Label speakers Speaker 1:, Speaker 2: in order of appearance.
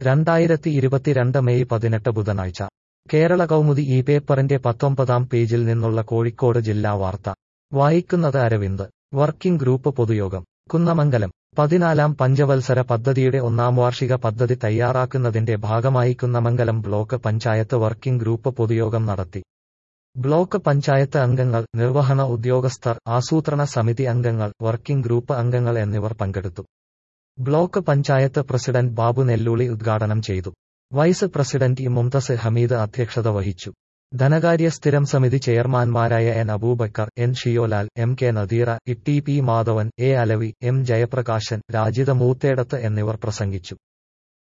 Speaker 1: 2022 May 18 ബുധനാഴ്ച കേരള കൗമുദി ഈ പേപ്പറിന്റെ 19-ാം പേജിൽ നിന്നുള്ള കോഴിക്കോട് ജില്ലാ വാർത്ത വായിക്കുന്നത് അരവിന്ദ്. വർക്കിംഗ് ഗ്രൂപ്പ് പൊതുയോഗം കുന്നമംഗലം. 14-ാം പഞ്ചവത്സര പദ്ധതിയുടെ 1-ാം വാർഷിക പദ്ധതി തയ്യാറാക്കുന്നതിന്റെ ഭാഗമായി Kunnamangalam block panchayat working group പൊതുയോഗം നടത്തി. ബ്ലോക്ക് പഞ്ചായത്ത് അംഗങ്ങൾ, നിർവഹണ ഉദ്യോഗസ്ഥർ, ആസൂത്രണ സമിതി അംഗങ്ങൾ, വർക്കിംഗ് ഗ്രൂപ്പ് അംഗങ്ങൾ എന്നിവർ പങ്കെടുത്തു. ബ്ലോക്ക് പഞ്ചായത്ത് പ്രസിഡന്റ് ബാബു നെല്ലൂളി ഉദ്ഘാടനം ചെയ്തു. വൈസ് പ്രസിഡന്റ് മുംതസ് ഹമീദ് അധ്യക്ഷത വഹിച്ചു. ധനകാര്യ സ്ഥിരം സമിതി ചെയർമാൻമാരായ N Aboobacker, N Shiyolal, M K Nadeera, T P Madhavan, A Alavi, M Jayaprakashan, Rajitha Moothedath എന്നിവർ പ്രസംഗിച്ചു.